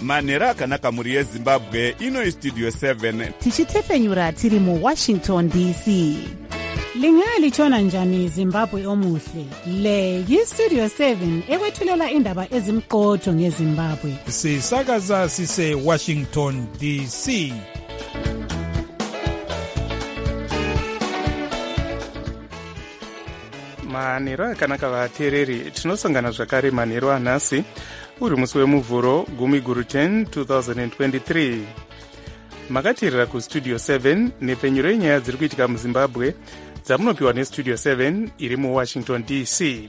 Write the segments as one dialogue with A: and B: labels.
A: manhero akanaka mhuri yezimbabwe. Ino istudio 7
B: tichitefenyura tiri muWashington DC. Lingalitshona njani Zimbabwe omuhle? Le yistudio 7 ekwethulela indaba ezimqotho ngeZimbabwe.
C: Sisakaza sise Washington DC.
D: Manhero akanaka vateereri, tinosangana zvakare manhero anhasi uri musi wemuvhuro 10 2023. Makateerera kustudio 7 nepfenyuro yenyaya dziri kuitika muZimbabwe dzamunopiwa nestudio 7 iri muWashington DC.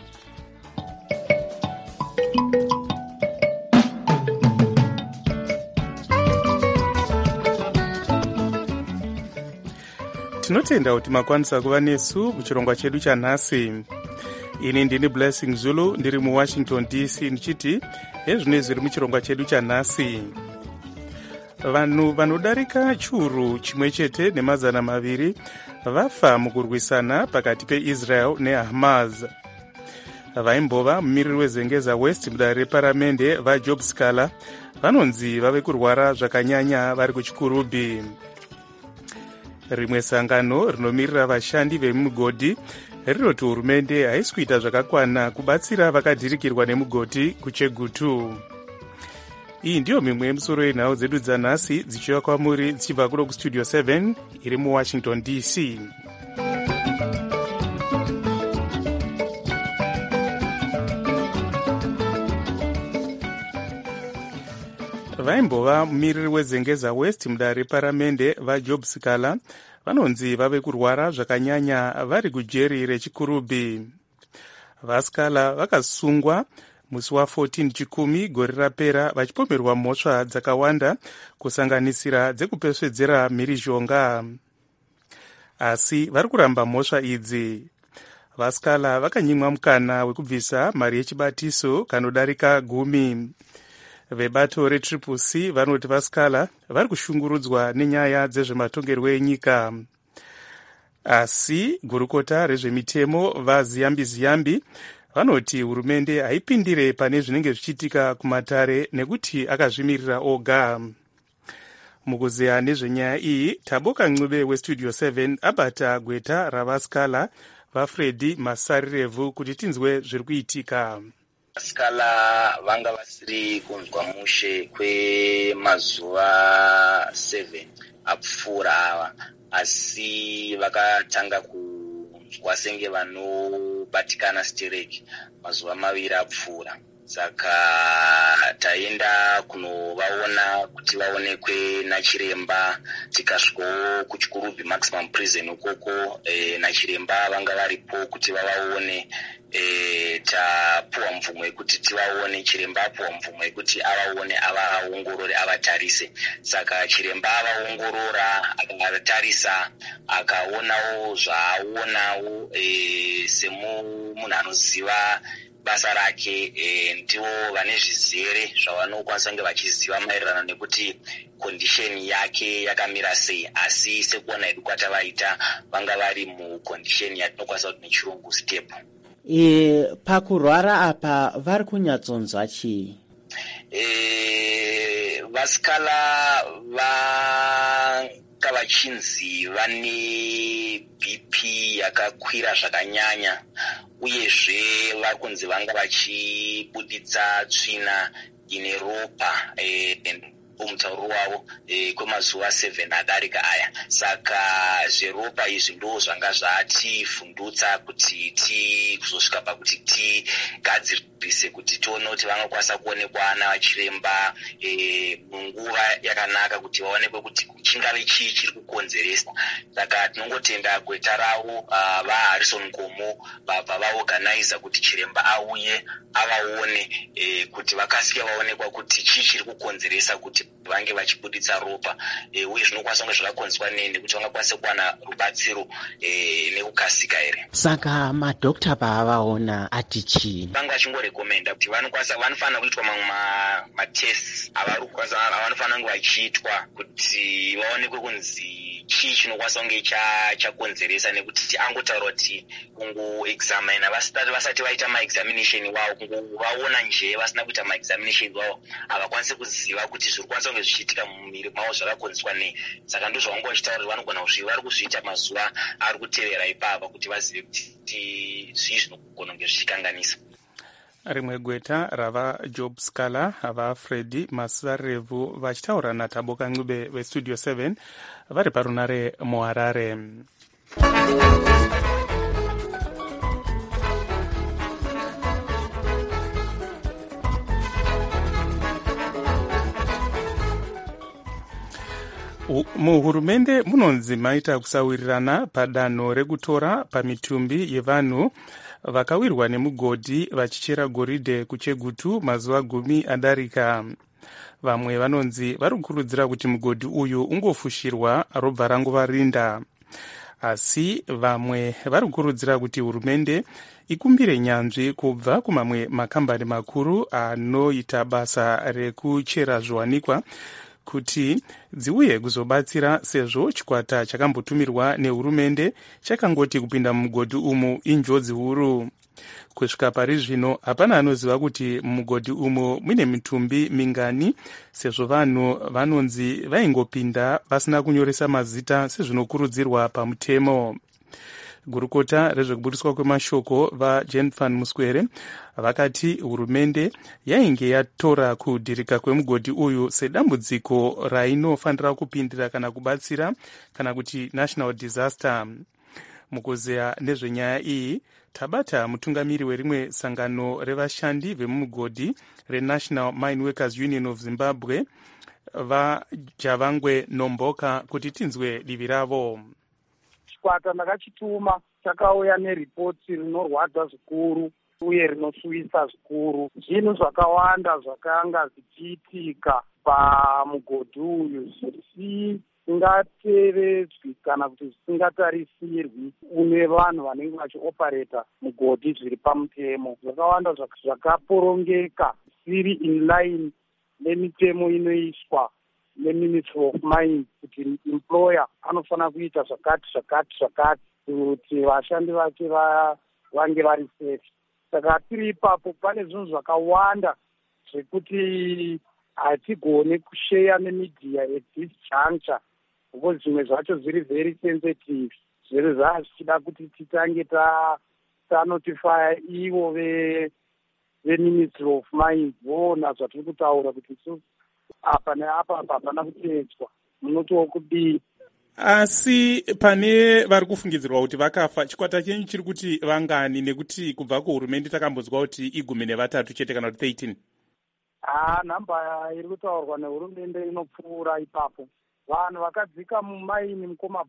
D: Tinotenda kuti makwanisa kuva nesu muchirongwa chedu chanhasi. Ini ndini Blessing Zulu ndiri muWashington DC ndichiti hezvino zviri muchirongwa chedu chanhasi. Vanhu vanodarika chiuru chimwe chete nemazana maviri vafa mukurwisana pakati peIsrael neHamas. Vaimbova mumiriri wezengeza West mudare reparamende vaJob Scala vanonzi vave kurwara zvakanyanya vari kuchikurubhi. Rimwe sangano rinomirira vashandi vemugodhi rinoti hurumende haisi kuita zvakakwana kubatsira vakadhirikirwa nemugodhi kuChegutu. Iyi ndiyo mimwe yemusoro yenhau dzedu dzanhasi dzichiva kwamuri dzichibva kuno kustudio 7 iri muWashington DC. Vaimbova mumiriri wezengeza West mudare reparamende vaJob Scala vanonzi vave kurwara zvakanyanya vari kujeri rechikurubhi. VaScala vakasungwa musi wa14 chikumi gore rapera vachipomerwa mhosva dzakawanda kusanganisira dzekupesvedzera mhirizhonga. Asi vari kuramba mhosva idzi. VaScala vakanyimwa mukana wekubvisa mari yechibatiso kanodarika 10. Vebato reTriple-C vanoti vaScala vari kushungurudzwa nenyaya dzezvematongerwo enyika. Asi gurukota rezvemitemo vaZiyambi vanoti hurumende haipindire pane zvinenge zvichiitika kumatare nekuti akazvimirira oga. Mukuzeya nezvenyaya iyi, Taboka Ncube westudio 7 abata gweta ravaScala vaFredi Masarirevhu kuti tinzwe zviri kuitika.
E: Scala vanga vasiri kunzwa mushe kwemazuva 7 apfuura ava, asi vakatanga kunzwa senge vanobatikana stereki mazuva 2 apfuura. Saka taenda kunovaona kuti vaonekwe nachiremba, tikasvikawo kuchikurubhi maximum prison ukoko. Nachiremba vanga varipo kuti vavaone. Tapuwa mvumo yekuti tivaone. Chiremba apuwa mvumo yekuti avaone, avaongorore, avatarise. Saka chiremba avaongorora, akatarisa, akaonawo zvaaonawo semunhu anoziva basa rake. Ndivo vane zvizere zvavanokwanisa kunge vachiziva maererano nekuti kondisheni yake yakamira sei. Asi sekuona hedu kwatavaita, vanga vari mukondisheni yatinokwanisa kuti nechirungu stable.
F: Pakurwara apa vari kunyatsonzwa chii?
E: VaScala vanga vachinzi vane BP yakakwira zvakanyanya, uyezve vari kunzi vanga vachibuditsa tsvina ine ropa mutauro wavo kwemazuva 7 adarika aya. Saka zveropa izvi ndo zvanga zvatifundutsa kuti kuzosvika pakuti tigadzirise kuti tione kuti vangakwanisa kuonekwa navachiremba munguva yakanaka kuti vaonekwe kuti chingave chii chiri kukonzeresa. Saka tinongotenda gweta ravo vaHarrison Komo vabva vaorganiza kuti chiremba auye avaone kuti vakasike vaonekwa kuti chii chiri kukonzeresa kuti vange vachibuditsa ropa, uye zvinokwanisa kunge zvakakonzerwa nekuti vangakwanisa kuwana rubatsiro nekukasika here.
F: Saka madhokta paavaona ati chii?
E: Vanga vachingorekomenda kuti vanofanira kuitwa mamwe matests avari kukwanisa, avanofanira kunge vachiitwa kuti vaonekwe kunzi chii chinokwanisa kunge chakonzeresa, nekuti angotaura kuti kungoexamina vasati vaita maexamination wavo, kungovaona nje vasina kuita maexamination wavo havakwanisi kuziva kuti zviri kwanisa kunge zvichiitika mumuviri mavo zvakakonzeswa nei. Saka ndo zvavanga vachitaura kuti vanogona vari kuzviita mazuva ari kutevera ipapa kuti vazive kuti zvii zvinogona kunge zvichikanganisa.
D: Rimwe gweta rava Job Scala vaFredi Masarevhu vachitaura naTaboka Ncube veStudio 7 vari parunare muHarare. Muhurumende munonzi maita kusawirirana padanho rekutora pamitumbi yevanhu vakawirwa nemugodhi vachichera goridhe kuChegutu mazuva 10 adarika. Vamwe vanonzi vari kukurudzira kuti mugodhi uyu ungofushirwa robva ranguva rinda, asi vamwe vari kukurudzira kuti hurumende ikumbire nyanzvi kubva kumamwe makambani makuru anoita basa rekuchera zviwanikwa kuti dziuye kuzobatsira, sezvo chikwata chakambotumirwa nehurumende chakangoti kupinda mumugodhi umu injodzi huru. Kusvika pari zvino hapana anoziva kuti mumugodhi umu mune mitumbi mingani, sezvo vanhu vanonzi vaingopinda vasina kunyoresa mazita sezvinokurudzirwa pamutemo. Gurukota rezvekubudiswa kwemashoko vaJane van Muskwere vakati hurumende yainge yatora kudhirika kwemugodhi uyu sedambudziko rainofanira kupindira kana kubatsira kana kuti national disaster. Mukuzeya nezvenyaya iyi tabata mutungamiri werimwe sangano revashandi vemumugodhi reNational Mine Workers Union of Zimbabwe vaJavangwe Nomboka kuti tinzwe divi ravo.
G: Chikwata ndakachituma chakauya neripoti rinorwadza zvikuru uye rinosuwisa zvikuru. Zvinhu zvakawanda zvakanga zvichiitika pamugodhi uyu zvisingatevedzwi kana kuti zvisingatarisirwi une vanhu vanenge vachiopareta mugodhi zviri pamutemo. Zvakawanda zvakaporongeka zviri in line nemitemo inoiswa neMinistry of Mines kuti employer anofanira kuita zvakati kuti vashandi vake vange vari safe. Saka tiri ipapo pane zvinhu zvakawanda zvekuti hatigone kusheya nemedia at this juncture, because zvimwe zvacho zviri very sensitive. Zviri zvichida kuti titange tanotifya ivo veMinistry of Mines voona zvatiri kutaura kuti apa neapa hapana kuteedzwa, munotiwo kudii.
D: Asi pane vari kufungidzirwa kuti vakafa, chikwata chenyu chiri kuti vangani, nekuti kubva kuhurumende takambonzwa kuti 13 chete kana kuti 13?
G: Nhamba iri kutaurwa nehurumende inopfuura ipapo. Vanhu vakadzika mumaini mukoma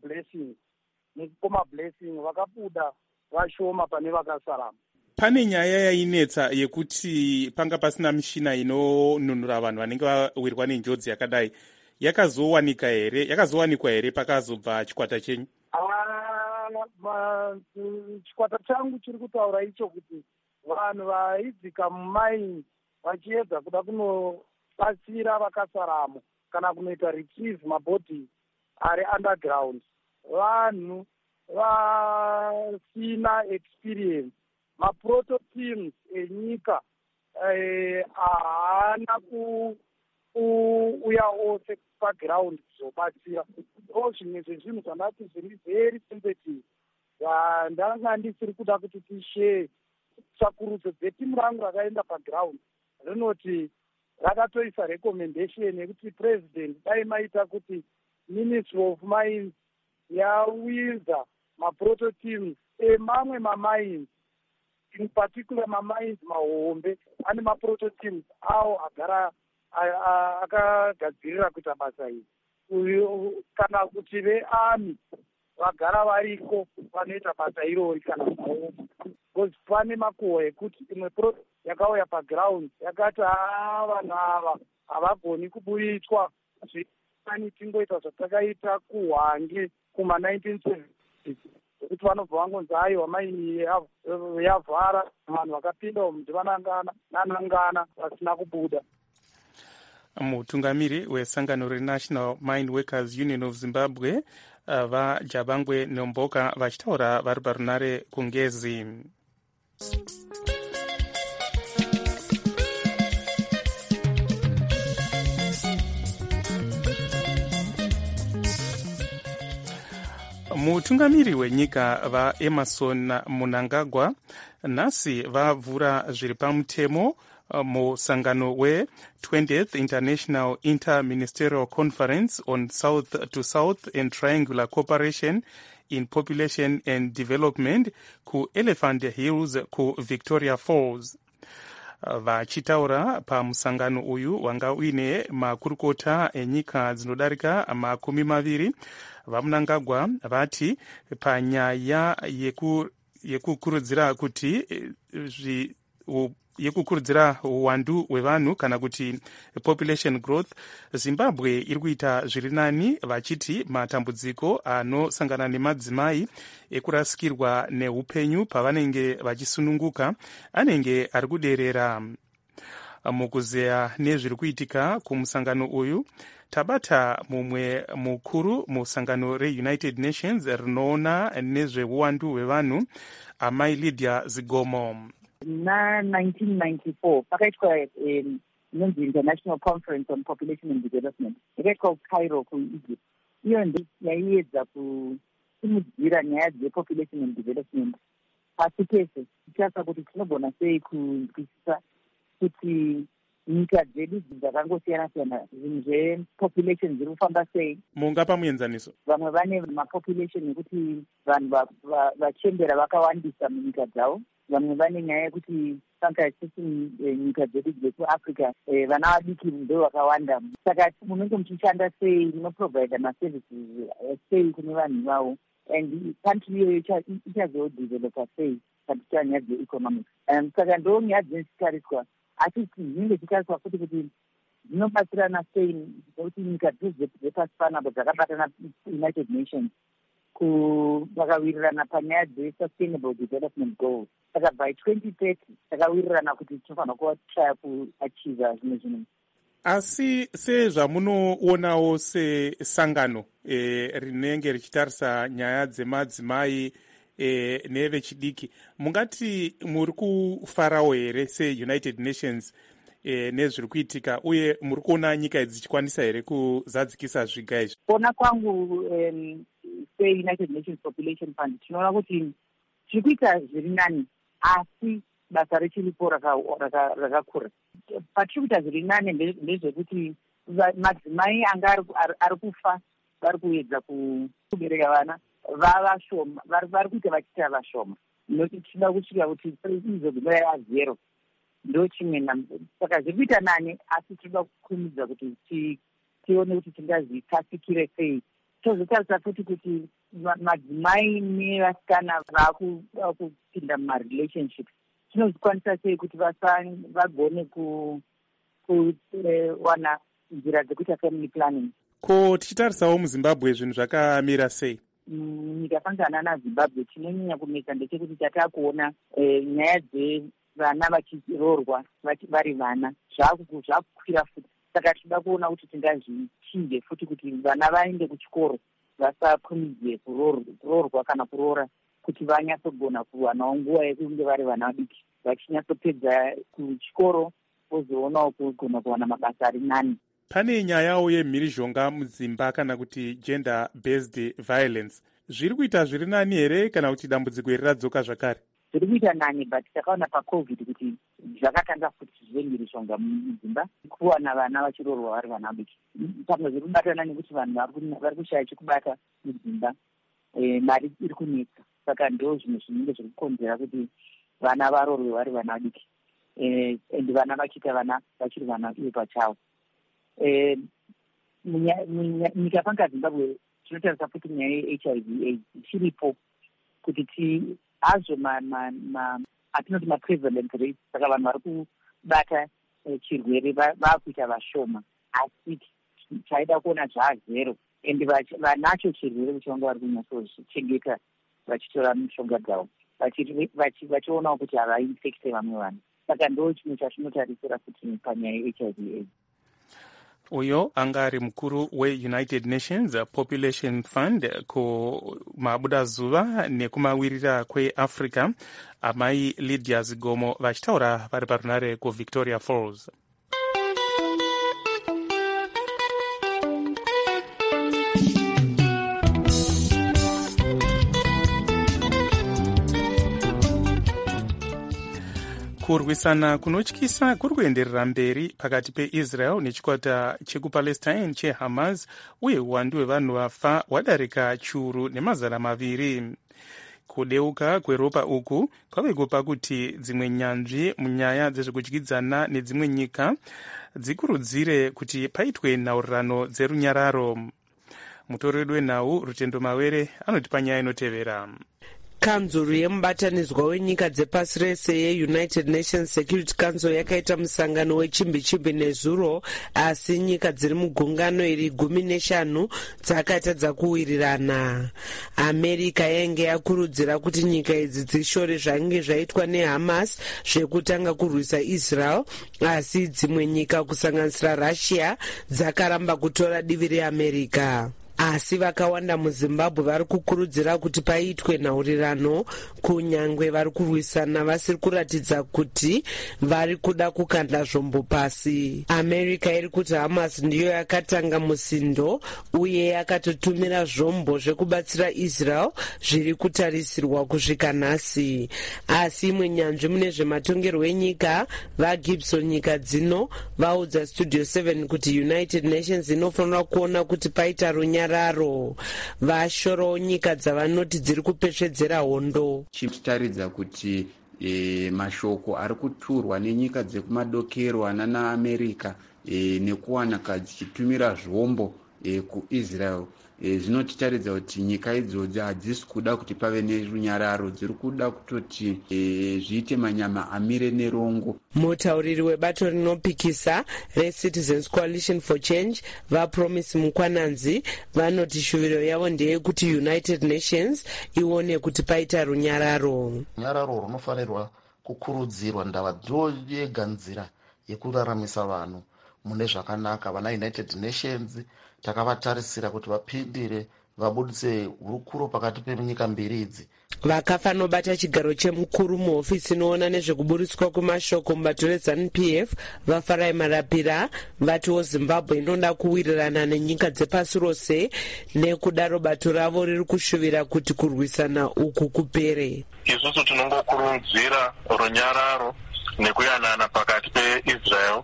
G: blessing vakabuda vashoma pane vakasarama.
D: Pane nyaya yainetsa yekuti panga pasina mishina inonunura vanhu vanenge vawirwa nenjodzi yakadai. Yakazowanikwa here pakazobva chikwata chenyu?
G: Chikwata changu chiri kutaura icho kuti vanhu vaidzika mumaini vachiedza kuda kunobatsira vakasaramo kana kunoita retrieve mabhodhi ari underground, vanhu vasina experience. Maproto teams enyika haana kuuya ose paground kuzobatsira. Zvimwe zvezvinhu zvandati zviri very sensitive ndanga ndisiri kuda kuti tishare. Tsvakurudzo dzetimu rangu rakaenda paground rinoti rakatoisa recommendation yekuti president dai maita kuti Ministry of Mines yawiza maproto teams emamwe mamines, in particular mamines mahombe ane maproto teams awo agara akagadzirira kuita basa iri, kana kuti vearmy vagara variko vanoita basa irori kana mahombe. Because pane makuhwa ekuti imwe project yakauya paground yakati vanhu ava havagoni kubuditswa zvani tingoita zvatakaita kuhwange kuma-1970s, kuti vanobva vangonzi aiwa maini yavhara, vanhu vakapinda umu ndivanangana vasina kubuda.
D: Mutungamiri wesangano reNational Mine Workers Union of Zimbabwe vaJabangwe Nomboka vachitaura vari parunare kuNgezi. Mutungamiri wenyika vaEmerson Mnangagwa nhasi vavhura zviri pamutemo musangano we20th International Inter-Ministerial Conference on South to South and Triangular Cooperation in Population and Development kuElephant Hills kuVictoria Falls. Vachitaura pamusangano uyu wanga uine makurukota enyika dzinodarika 20, vaMnangagwa vati panyaya yekukurudzira kuti yekukurudzira uwandu hwevanhu kana kuti population growth, Zimbabwe iri kuita zviri nani, vachiti matambudziko anosangana nemadzimai ekurasikirwa neupenyu pavanenge vachisununguka anenge ari kuderera. Mukuzeya nezviri kuitika kumusangano uyu, tabata mumwe mukuru musangano reUnited Nations rinoona nezveuwandu hwevanhu, amai Lydia Zigomo.
H: Na 1994 pakaitwa inonzi International Conference on Population and Development yakaitwa kuCairo kuEgypt. Iyo ndiyo yaiedza kusimudzira nyaya dzepopulation and development pasi pese, tichitarisa kuti tinogona sei kunzwisisa kuti nyika dzedu dzakangosiyana-siyana zvinhu zvepopulation zviri kufamba sei.
D: Mungapa muenzaniso?
H: Vamwe vane mapopulation yekuti vanhu vachembera vakawandisa munyika dzavo. Vamwe vane nyaya yekuti saka sisi nyika dzedu dzekuAfrica vana vadiki ndo vakawanda. Saka munenge muchishanda sei, munoprovide maservices sei kune vanhu vavo, and country iyoyo ichazodevelopa sei katika nyaya dzeeconomics. Saka ndo nyaya dzinotitariswa, asi dzinenge dzichitariswa futi kuti dzinobatsirana sei nekuti nyika dzese dzepasi panapa dzakabatana United Nations vakawirirana panyaya dzesustainable development goals. Saka by 2030 takawirirana kuti tinofanira kutraya kuachieva zvimwe zvinhu.
D: Asi sezvamunoonawo sesangano rinenge richitarisa nyaya dzemadzimai nevechidiki, mungati muri kufarawo here seUnited Nations nezviri kuitika, uye muri kuona nyika idzi dzichikwanisa here kuzadzikisa zviga izvi?
H: Kuona kwangu seUnited Nations Population Fund tinoona kuti tiri kuita zviri nani, asi basa richiripo rakakura. Patiri kuita zviri nani ndezvekuti madzimai anga ari kufa vari kuedza kubereka vana vavashoma, vari kuita vachiita vashoma. Noti tinoda kusvika kuti izogumira yazero, ndo chimwe. Saka zviri kuita nani, asi tinoda kukurumidza kuti tione kuti tingazvitasikire sei. Tozotarisa futi kuti madzimai nevasikana vakupinda mumarelationships tinozvikwanisa sei kuti vagone kuwana nzira dzekuita family planning.
D: Ko tichitarisawo muZimbabwe zvinhu zvakamira sei?
H: Nyika sangana naZimbabwe chinonyanya kunetsa ndechekuti tatakuona nyaya dzevana vachiroorwa vari vana zvakukwira futi. Saka tinoda kuona kuti tingazvichinje futi kuti vana vaende kuchikoro, vasakumidzwe kuroorwa kana kuroora, kuti vanyatsogona kuwanawo nguva yekunge vari vana vadiki, vachinyatsopedza kuchikoro vozoonawo kugona kuwana mabasa ari nani.
D: Pane nyayawo yemhirizhonga mudzimba kana kuti gender based violence. Zviri kuita zviri nani here kana kuti dambudziko iri radzoka zvakare?
H: Zviri kuita nani, but takaona paCovid kuti zvakatanga futi zvemhirizhonga mudzimba, kuwana vana vachiroorwa vari vana vadiki. Pamwe zviri kubatana nekuti vanhu vari kushaya chekubata mudzimba, mari iri kunetsa. Saka ndo zvimwe zvinenge zviri kukonzera kuti vana varoorwe vari vana vadiki, and vana vachiita vana vachiri vana ivo pachavo. Nyika panga Zimbabwe tinotarisa futi nyaya yeHIV/AIDS ichiripo, kuti hazvo atinoti maprevalent rates, saka vanhu vari kubata chirwere vakuita vashoma, asi chaida kuona zvazero, and vanacho chirwere kuti vanga vari kunyatsochengeta vachitora mishonga dzavo, vachionawo kuti havainfekte vamwe vanhu. Saka ndo chimwe chatinotarisira kuti panyaya yeHIV/AIDS.
D: uyo anga ari mukuru weunited nations population fund kumabudazuva nekumawirira kweafrica amai lydia zigomo vachitaura vari parunare kuvictoria falls. Kurwisana kunotyisa kuri kuenderera mberi pakati peisrael nechikwata chekupalestine chehamas uye uwandu hwevanhu vafa hwadarika chiuru nemazana maviri. Kudeuka kweropa uku kwave kupa kuti dzimwe nyanzvi munyaya dzezvekudyidzana nedzimwe nyika dzikurudzire kuti paitwe nhaurirano dzerunyararo. Mutori wedu wenhau Rutendo Mawere anotipa nyaya inotevera.
I: Kanzuru yemubatanidzwa wenyika dzepasi rese yeunited nations security council yakaita musangano wechimbi-chimbi nezuro, asi nyika dziri mugungano iri 15 dzakatadza kuwirirana. America yainge yakurudzira kuti nyika idzi dzishore zvainge zvaitwa nehamas zvekutanga kurwisa israel, asi dzimwe nyika kusanganisira russia dzakaramba kutora divi reamerica. Asi vakawanda muzimbabwe vari kukurudzira kuti paitwe nhaurirano, kunyangwe vari kurwisana vasiri kuratidza kuti vari kuda kukanda zvombo pasi. America iri kuti hamas ndiyo yakatanga musindo uye yakatotumira zvombo zvekubatsira israel zviri kutarisirwa kusvika nhasi. Asi imwe nyanzvi mune zvematongerwo enyika vaGibson nyika dzino vaudza studio 7 kuti united nations inofanira kuona kuti paita runyararo. Vashorawo nyika dzavanoti dziri kupesvedzera hondo.
J: Chitaridza kuti mashoko ari kuturwa nenyika dzekumadokero anana America nekuwana kadzichitumira zvombo kuIsrael zvinotitaridza kuti nyika idzodzi hadzisi kuda kuti pave nerunyararo, dziri kuda kutoti zviite manyama amire nerongo.
I: Mutauriri webato rinopikisa reCitizens Coalition for Change vaPromise Mukwananzi vanoti shuviro yavo ndeyekuti United Nations ione kuti paita runyararo.
K: Runyararo runofanirwa kukurudzirwa, ndava ndo yega nzira yekuraramisa vanhu mune zvakanaka. Vana United Nations takavatarisira kuti vapindire vabudise hurukuro pakati penyika mbiri idzi.
I: Vakafa nobata chigaro chemukuru muhofisi inoona nezvekuburitswa kwemashoko mubato reZANU-PF vaFarai Marapira vatiwo Zimbabwe inoda kuwirirana nenyika dzepasi rose, nekudaro bato ravo riri kushuvira kuti kurwisana uku kupere.
L: Isusu tinongokurudzira runyararo nekuyanana pakati peIsrael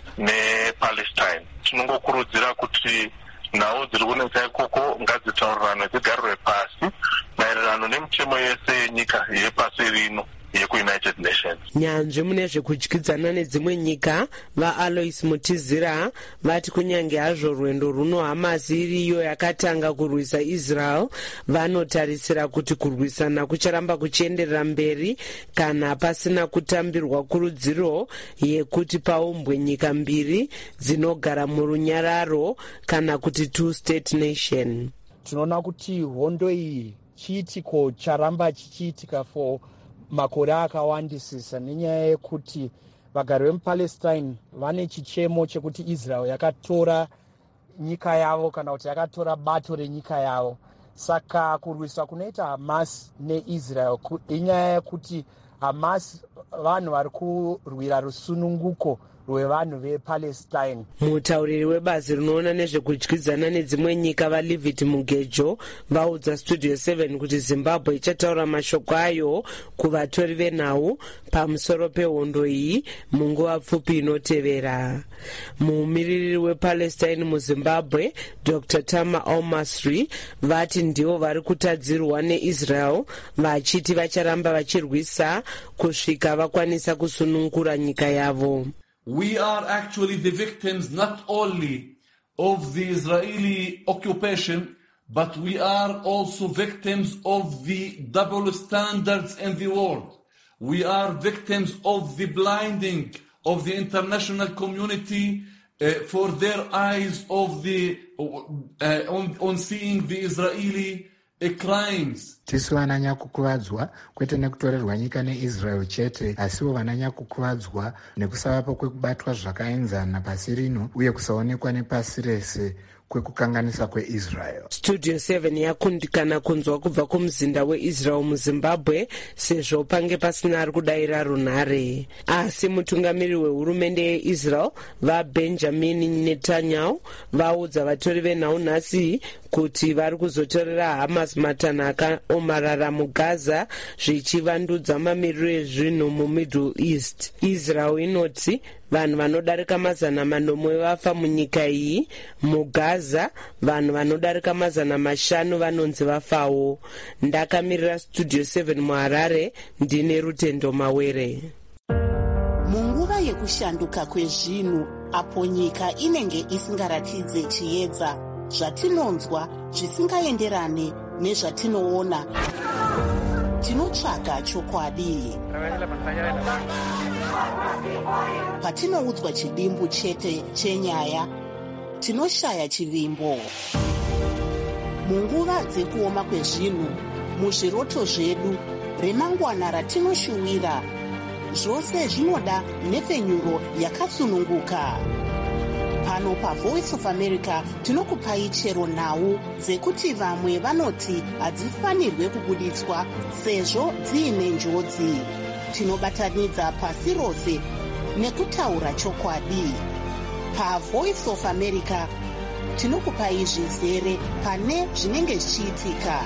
L: nePalestine. Tinongokurudzira kuti nhau dziri kunetsa ikoko ngadzitaurirane dzigarirwe pasi maererano nemitemo yese yenyika yepasi rino yekuunited nations.
I: Nyanzvi mune zvekudyidzana nedzimwe nyika vaAlois Mutizira vati kunyange hazvo rwendo runo hamas iriyo yakatanga kurwisa israel, vanotarisira kuti kurwisana kucharamba kuchienderera mberi kana pasina kutambirwa kurudziro yekuti paumbwe nyika mbiri dzinogara murunyararo kana kuti two-state nation.
M: Tinoona kuti hondo iyi chiitiko charamba chichiitika for makore akawandisisa nenyaya yekuti vagari vemuPalestine vane chichemo chekuti Israel yakatora nyika yavo kana kuti yakatora bato renyika yavo. Saka kurwisa kunoita Hamas neIsrael inyaya yekuti Hamas vanhu vari kurwira rusununguko rwevanhu vePalestine.
I: Mutauriri webazi rinoona nezvekudyidzana nedzimwe nyika vaLivit Mugejo vaudza Studio 7 kuti Zimbabwe ichataura mashoko ayo kuvatori venhau pamusoro pehondo iyi munguva pfupi inotevera. Mumiriri wePalestine muZimbabwe Dr. Tama Al-Masri vati ndivo vari kutadzirwa neIsrael, vachiti vacharamba vachirwisa kusvika vakwanisa kusunungura nyika yavo.
N: We are actually the victims not only of the Israeli occupation, but we are also victims of the double standards in the world. We are victims of the blinding of the international community for their eyes of the on seeing the Israeli crimes.
O: Tisu vananyakukuvadzwa kwete nekutorerwa nyika neIsrael chete, asiwo vananyakukuvadzwa nekusavapo kwekubatwa zvakaenzana pasi rino uye kusaonekwa nepasi rese kwekukanganisa kweIsrael.
I: Studio 7 yakundikana kunzwa kubva kumuzinda weIsrael muZimbabwe sezvo pange pasina ari kudayira runhare. Asi mutungamiri wehurumende yeIsrael vaBenjamin Netanyahu vaudza vatori venhau nhasi kuti vari kuzotorera Hamas matanho akaomarara muGaza zvichivandudza mamiriro ezvinhu muMiddle East. Israel inoti vanhu vanodarika 400 vafa munyika iyi. MuGaza vanhu vanodarika 500 vanonzi vafawo. Ndakamirira Studio 7 muHarare, ndine Rutendo Mawere.
P: Munguva yekushanduka kwezvinhu, apo nyika inenge isingaratidze chiedza, zvatinonzwa zvisingaenderane nezvatinoona, tinotsvaga chokwadi. Patinoudzwa chidimbu chete chenyaya, tinoshaya chivimbo. Munguva dzekuoma kwezvinhu, muzviroto zvedu, remangwana ratinoshuwira, zvose zvinoda nhepfenyuro yakatsununguka. Pano paVoice of America tinokupai chero nhau dzekuti vamwe vanoti hadzifanirwe kubuditswa sezvo dziine njodzi. Tinobatanidza pasi rose nekutaura chokwadi. PaVoice of America tinokupai zvizere pane zvinenge zvichiitika.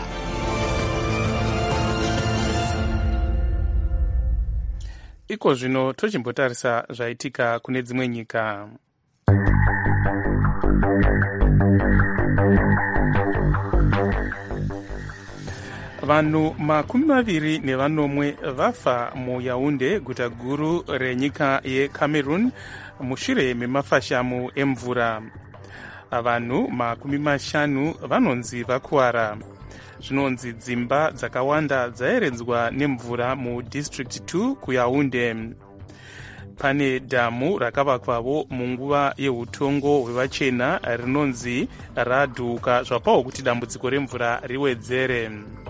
D: Iko zvino tochimbotarisa zvaitika kune dzimwe nyika. Vanhu 21 vafa muYaounde, guta guru renyika yeCameroon, mushure memafashamu emvura. Vanhu 50 vanonzi vakuwara. Zvinonzi dzimba dzakawanda dzaeredzwa nemvura muDistrict 2 kuYaounde. Pane dhamu rakavakwavo munguva yehutongo hwevachena rinonzi radhuka zvapawo kuti dambudziko remvura riwedzere.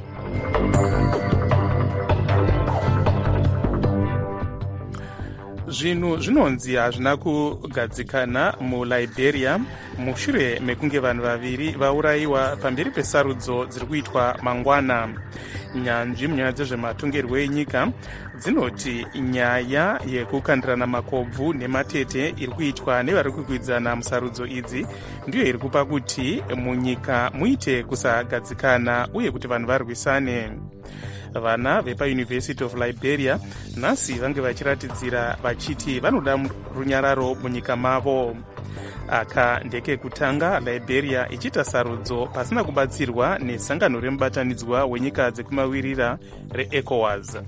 D: Zvinhu zvinonzi hazvina kugadzikana muLiberia mushure mekunge vanhu 2 vaurayiwa pamberi pesarudzo dziri kuitwa mangwana. Nyanzvi munyaya dzezvematongerwo enyika dzinoti nyaya yekukandirana makobvu nematete iri kuitwa nevari kukwikwidzana musarudzo idzi ndiyo iri kupa kuti munyika muite kusagadzikana uye kuti vanhu varwisane. Vana vepaUniversity of Liberia nhasi vange vachiratidzira vachiti vanoda runyararo munyika mavo. Aka ndekekutanga Liberia ichita sarudzo pasina kubatsirwa nesangano remubatanidzwa wenyika dzekumawirira reECOWAS.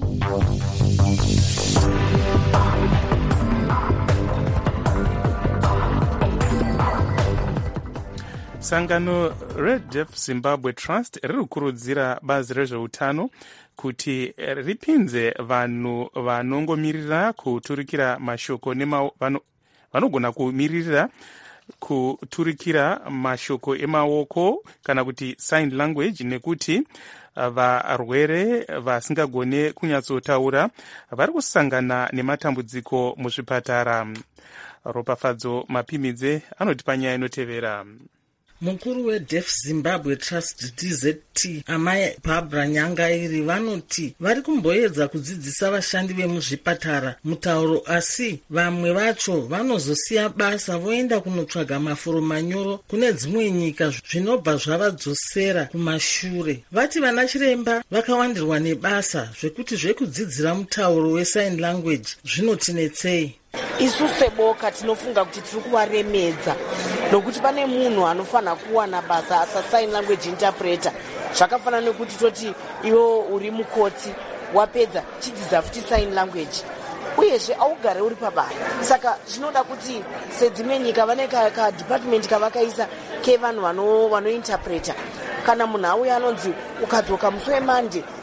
D: Sangano Red Zimbabwe Trust riri kukurudzira bazi rezveutano kuti ripinze vanhu vanongomirira kuturikira mashoko vanogona kumirira kuturikira mashoko emaoko kana kuti sign language, nekuti varwere vasingagone kunyatsotaura vari kusangana nematambudziko muzvipatara. Ropafadzo Mapimidze anoti panyaya inotevera.
Q: Mukuru weDeaf Zimbabwe Trust DZT amai Barbara Nyangairi vanoti vari kumboedza kudzidzisa vashandi vemuzvipatara mutauro, asi vamwe vacho vanozosiya basa voenda kunotsvaga mafuro manyoro kune dzimwe nyika zvinobva zvavadzosera kumashure. Vati vana chiremba vakawandirwa nebasa zvekuti zvekudzidzira mutauro wesign language zvinotinetsei.
R: Isu seboka tinofunga kuti tiri kuvaremedza nokuti pane munhu anofanira kuwana basa asa sign language interpreter. Zvakafanana nekuti toti iwo uri mukoti wapedza chidzidza futi sign language uyezve augare uri pabasa. Saka zvinoda kuti sedzimwe nyika vane ka department kavakaisa kevanhu vanointerpreta. Kana munhu auya anonzi ukadzoka musi weMonday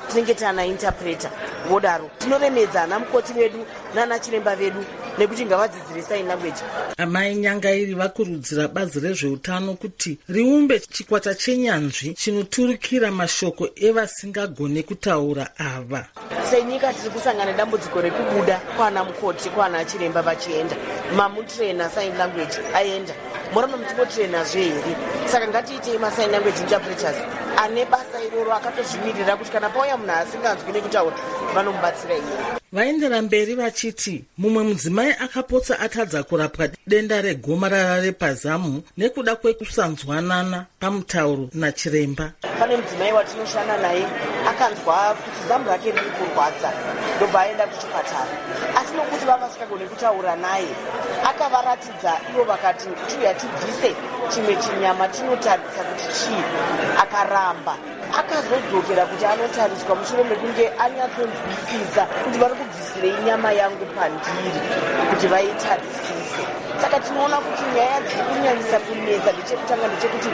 R: tinenge tana interpreter. Vodaro tinoremedza ana mukoti vedu nana chiremba vedu nekuti ngavadzidzire sign language.
Q: Amai Nyangairi vakurudzira bazi rezveutano kuti riumbe chikwata chenyanzvi chinoturukira mashoko evasingagone kutaura ava.
R: Senyika tiri kusangana dambudziko rekubuda kwana mukoti kwana chiremba vachienda mamutrainer sign language aenda moramba muchimotrainer zveheri. Saka ngatiitei masign language interpreters ane basa iroro akatozvimirira kuti kana pauya munhu asinganzwi nekutaura vanomubatsira iye.
Q: Vaendera mberi vachiti mumwe mudzimai akapotsa atadza kurapwa denda regomarara repazamu nekuda kwekusanzwanana pamutauro nachiremba.
R: Pane mudzimai watinoshanda naye akanzwa kuti zamu rake riri kurwadza ndobva aenda kuchipatara, asi nokuti vava vasikagone kutaura naye akavaratidza ivo vakati tiuya tibvise chimwe chinyama tinotarisa kuti chii. Akaramba akazodzokera kuti anotariswa mushure mekunge anyatsonzwisisa kuti vari kubvisirei nyama yangu pandiri kuti vaitarisise. Saka tinoona kuti nyaya dziri kunyanyisa kunetsa ndechekutanga ndechekuti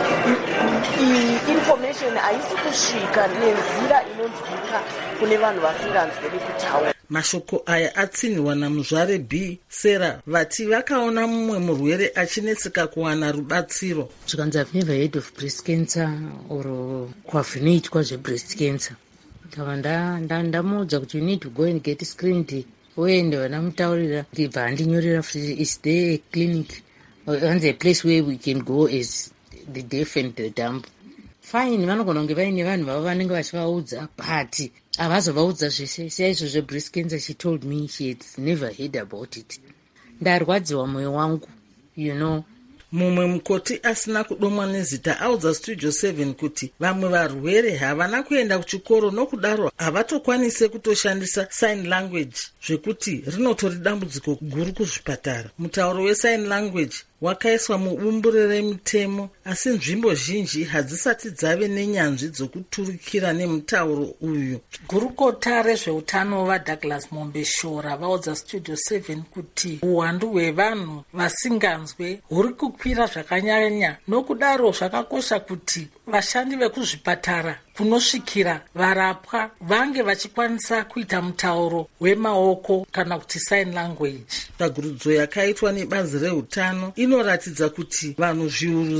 R: information haisi kusvika nenzira inonzwika kune vanhu vasinganzwi nekutaura.
Q: Mashoko aya atsinhwa namuzvare B. Sera vati vakaona mumwe murwere achinetseka kuwana rubatsiro.
S: Zvikanzi I've never heard of breast cancer or kwavhinoitwa zvebreast cancer. Ndamuudza kuti you need to go and get screened. Uende vanamutaurira ndibva handinyorera futi is there a clinic or a place where we can go as the deaf and the dumb. Fine, vanogona kunge vaine vanhu vavo vanenge vachivaudza but havazovaudza zvese. Seizvo zvebreast cancer, she told me she had never heard about it. Ndarwadziwa mwoyo wangu, you know.
Q: Mumwe mukoti asina kudomwa nezita audza Studio 7 kuti vamwe varwere havana kuenda kuchikoro nokudaro havatokwanise kutoshandisa sign language, zvekuti rinotori dambudziko guru kuzvipatara. Mutauro wesign language wakaiswa mubumbure remitemo, asi nzvimbo zhinji hadzisati dzave nenyanzvi dzokuturukira nemutauro uyu. Gurukota rezveutano vaDouglas Mombeshora vaudza Studio 7 kuti uwandu hwevanhu vasinganzwe huri kukwira zvakanyanya, nokudaro zvakakosha kuti vashandi vekuzvipatara kunosvikira varapwa vange vachikwanisa kuita mutauro wemaoko kana kuti sign language. Tsvagurudzo yakaitwa nebazi reutano inoratidza kuti vanhu zviuru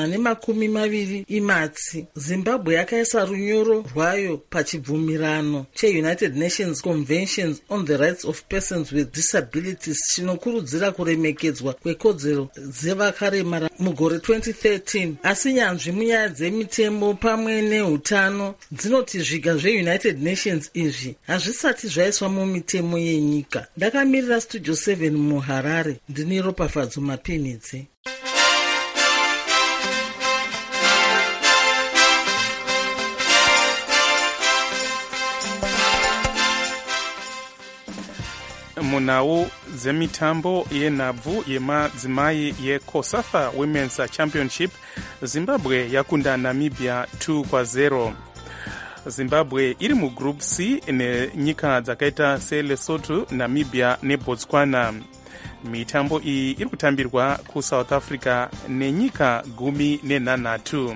Q: 120 imatsi. Zimbabwe yakaisa runyoro rwayo pachibvumirano cheUnited Nations Conventions on the Rights of Persons with Disabilities chinokurudzira kuremekedzwa kwekodzero dzevakaremara mugore 2013, asi nyanzvi munyaya dzemitemo pamwe neutano dzinoti zviga zveUnited Nations izvi hazvisati zvaiswa mumitemo yenyika. Ndakamirira Studio 7 muHarare, ndini Ropafadzo Mapinidzi.
D: Munhau dzemitambo yenhabvu yemadzimai yeCOSAFA Women's Championship, Zimbabwe yakunda Namibia 2-0. Zimbabwe iri mugroup C nenyika dzakaita seLesotho, Namibia neBotswana. Mitambo iyi iri kutambirwa kuSouth Africa nenyika 18.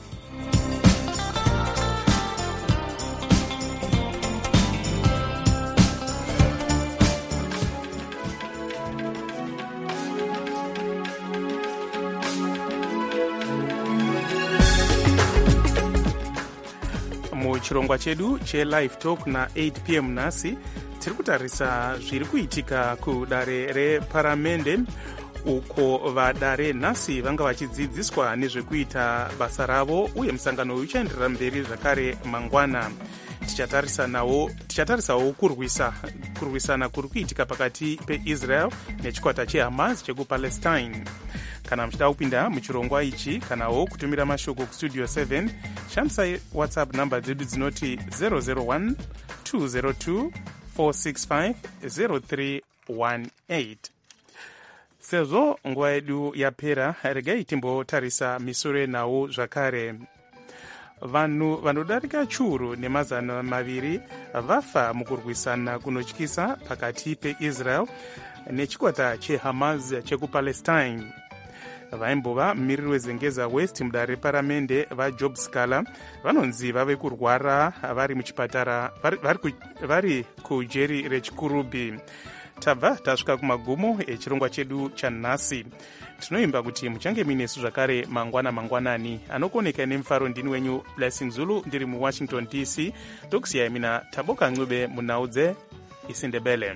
D: Muchirongwa chedu cheLive Talk na 8 p.m. nhasi tiri kutarisa zviri kuitika kudare reparamende, uko vadare nhasi vanga vachidzidziswa nezvekuita basa ravo, uye musangano uyu uchaenderera mberi zvakare mangwana. Tichatarisawo kurwisana kuri kuitika pakati peIsrael nechikwata cheHamas chekupalestine. Kana muchida kupinda muchirongwa ichi kanawo kutumira mashoko kustudio 7, shandisai WhatsApp namba dzedu dzinoti 001 202 465 0318. Sezvo nguva yedu yapera, regai timbotarisa misoro nawo zvakare. Vanhu vanodarika chiuru nemazana maviri vafa mukurwisana kunotyisa pakati peIsrael nechikwata cheHamas chekupalestine. vaimbova mumiriri wezengeza west mudare reparamende vajob scala vanonzi vave kurwara vari muchipatara vari kujeri rechikurubi. Tabva tasvika kumagumo echirongwa chedu chanhasi. Tinoimba kuti muchange minesu zvakare mangwanani anokoneka nemufaro. Ndini wenyu Blessing Zulu ndiri muWashington DC. Tokusiyai mina Taboka Ncube munhau dzeIsindebele.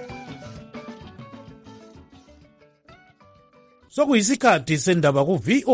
C: sokuyisikhathi sendaba ku-VOA